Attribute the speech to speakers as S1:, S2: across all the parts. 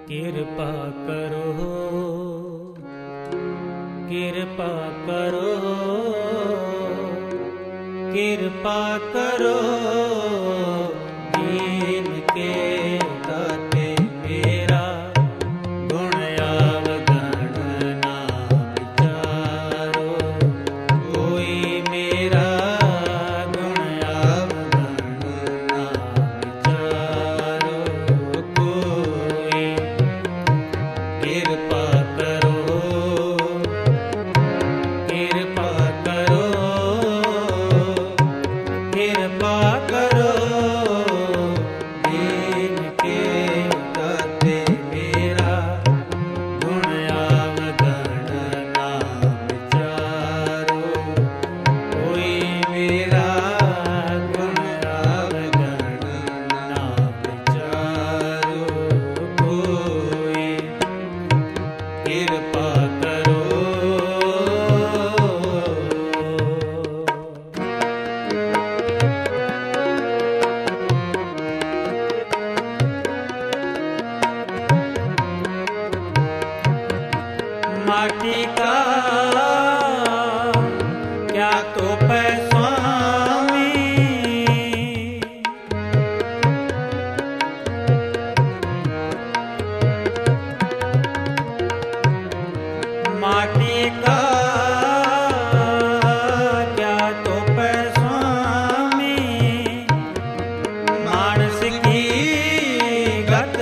S1: कृपा करो, कृपा करो, कृपा करो, दीन के दाते मेरा गुण अवगण ना विचारो। कोई मेरा गुण अवगण ना विचारो। कोई कृपा करो, कृपा करो, कृपा करो, दीन के दाते मेरा गुण अवगण ना विचारो। कोई मेरा गुण अवगण ना विचारो। कोई कृपा करो। माटी का क्या तो स्वामी, माटी का क्या तो स्वामी, मानस की गत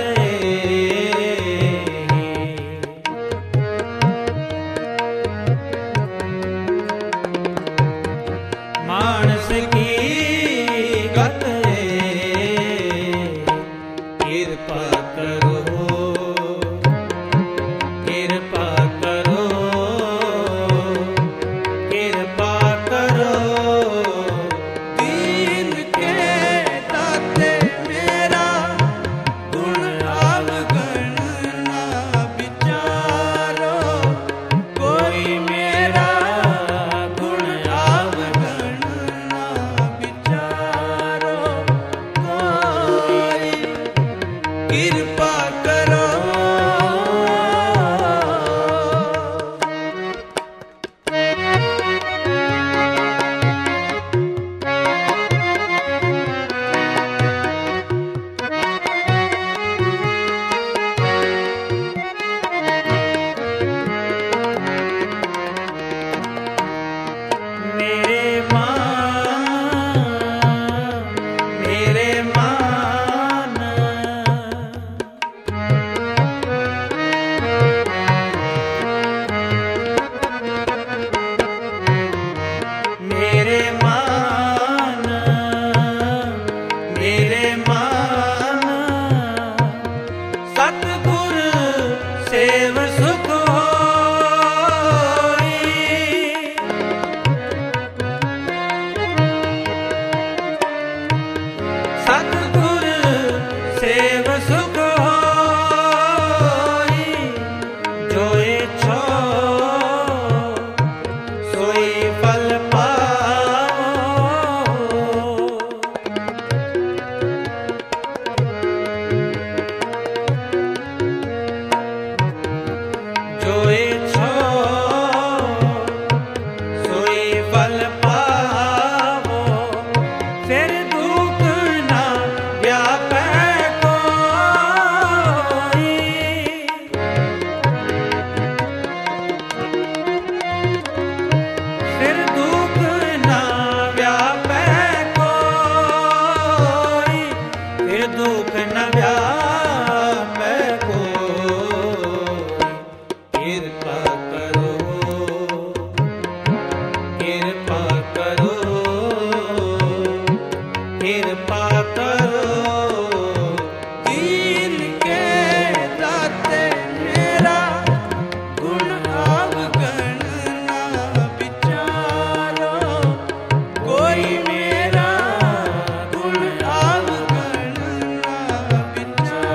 S1: मानस की गत कृपा करो, कृपा करो, कृपा करो, दीन के दाते मेरा गुण अवगण ना विचारो। कोई मेरा गुण अवगण ना विचारो। कोई कृपा करो। मेरे मान मेरे मान मेरे मान सतगुर सेव सुख होई। सतगुर सेव सुख होई। जो इच्छो सोई फल पाओ। जो इच्छो सोई फल पाओ। फिर दुख ना व्यापे कोई। फिर दुख ना व्यापे कोई। फिर दुख न व्यापे कोई। कृपा करो, कृपा करो, कृपा करो, दीन के दाते मेरा गुण अवगण ना विचारो। कोई मेरा गुण अवगण ना विचारो।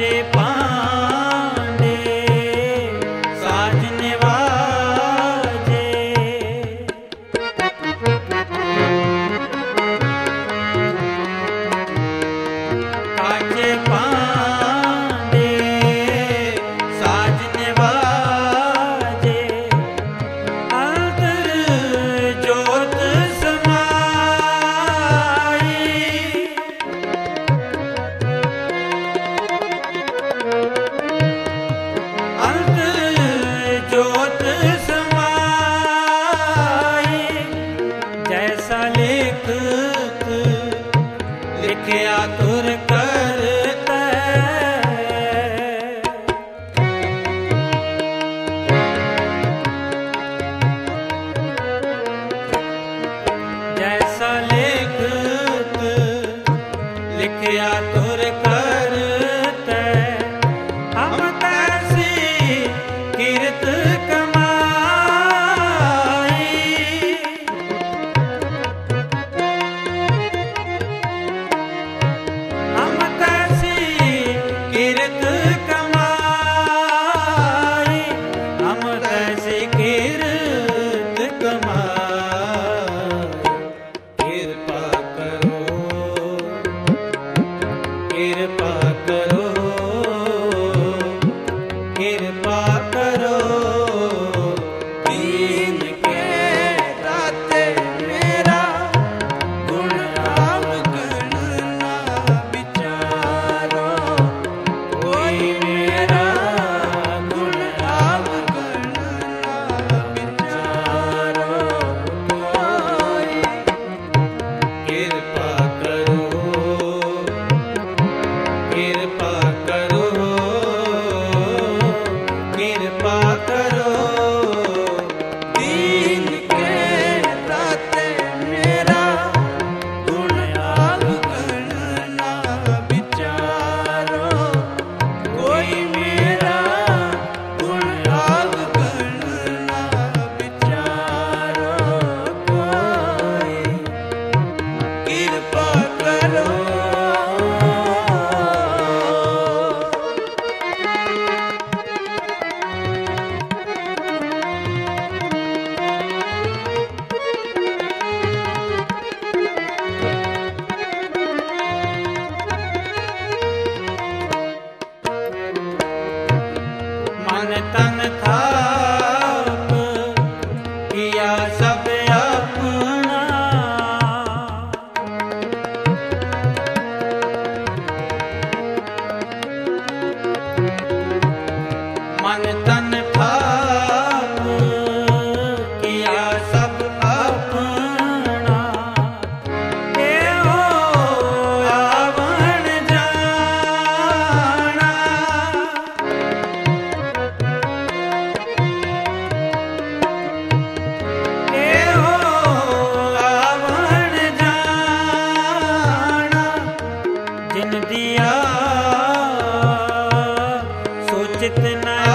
S1: काचे पांडे साजने वाजे, काचे पांडे साजने वाजे, अंतर जोत समाई, अंतर जोत समाई, जैसा लेखक लिखया तुर करता, जैसा लेखक लिखया तुर करता, हम तैसी कीर्त कमाई, हम तैसी कीर्त कमाई, हम तैसी कीर्त कमाई। कृपा करो, कृपा करो, कृपा करो, दीन के दाते मेरा गुण अवगुण ना विचारो, कोई मेरा गुण अवगुण ना विचारो, कोई कृपा करो, कृपा करो, कृपा करो, दीन के दाते मेरा गुण अवगुण ना विचारो, कोई मेरा गुण अवगुण ना विचारो, कोई कृपा करो। मन तन थाप किया सब अपना, मन तन थाप किया सब अपना, ए हो आवण जाना, ए हो आवण जाना, जिन दिया सोचित न